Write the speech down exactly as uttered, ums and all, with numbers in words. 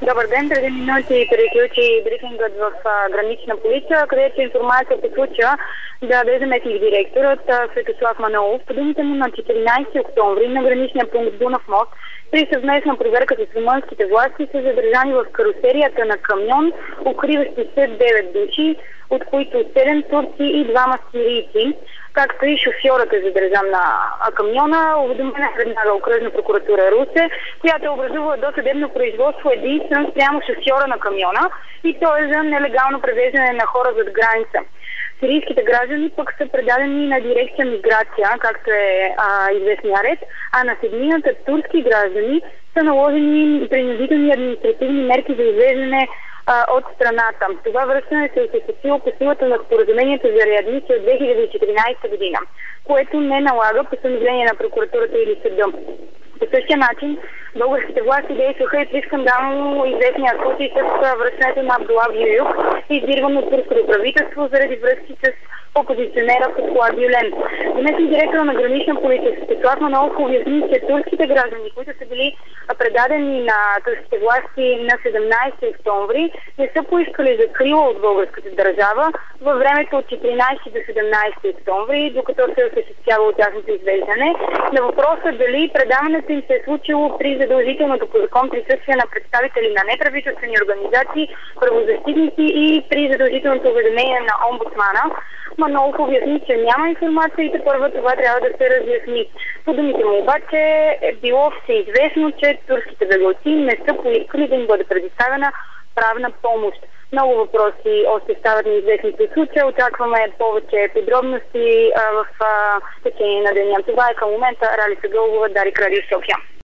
Добър ден, преди минути приключи брифингът в а, гранична полиция, където информация по случая да даде заместник директорът Светослав Манолов. По думите му на четиринайсети октомври на граничния пункт Дунав мост при съвместна проверка с румънските власти са задържани в карусерията на камион, укриващи се девет души, от които седем турци и двама сирийци. Както и шофьорът е задържан на камиона, уведомена веднага окръжна прокуратура Русе, която е образувала досъдебно производство единствено спрямо шофьора на камиона, и то е за нелегално превеждане на хора зад граница. Сирийските граждани пък са предадени на дирекция миграция, както е а, известния ред, а на седмината турски граждани са наложени принудителни административни мерки за извеждане от страната. Това връщане се осъществило по силата на споразумението за реадмисия от две хиляди и четиринайсета година, което не налага постановление на прокуратурата или съда. По същия начин българските власти действаха и при скандално известния случай с връщането на Абдула Гююк, издирван от турското правителство заради връзки с опозиционера Фетхулlah Гюлен. Заместник директора на гранична полиция Светослав Манолов обясни, че турските граждани, които са били предадени на турските власти на седемнайсети октомври, не са поискали закрила от българската държава във времето от четиринайсети до седемнайсети октомври, докато се е осъществявало тяхното извеждане. На въпроса дали предаването им се е случило при задължителното по закон присъствие на представители на неправителствени организации, правозащитници и при задължителното уведомение на омбудсмана, Манолов обясни, че няма информация и тепърва това трябва да се разясни. По думите му обаче е било всеизвестно, че турските бежанци не са поискали да им бъде предоставена правна помощ. Много въпроси още стават неизвестни по случая. Очакваме повече подробности а, в а, течение на деня. Това е към момента. Ралица Гългова, Дарик Радио София.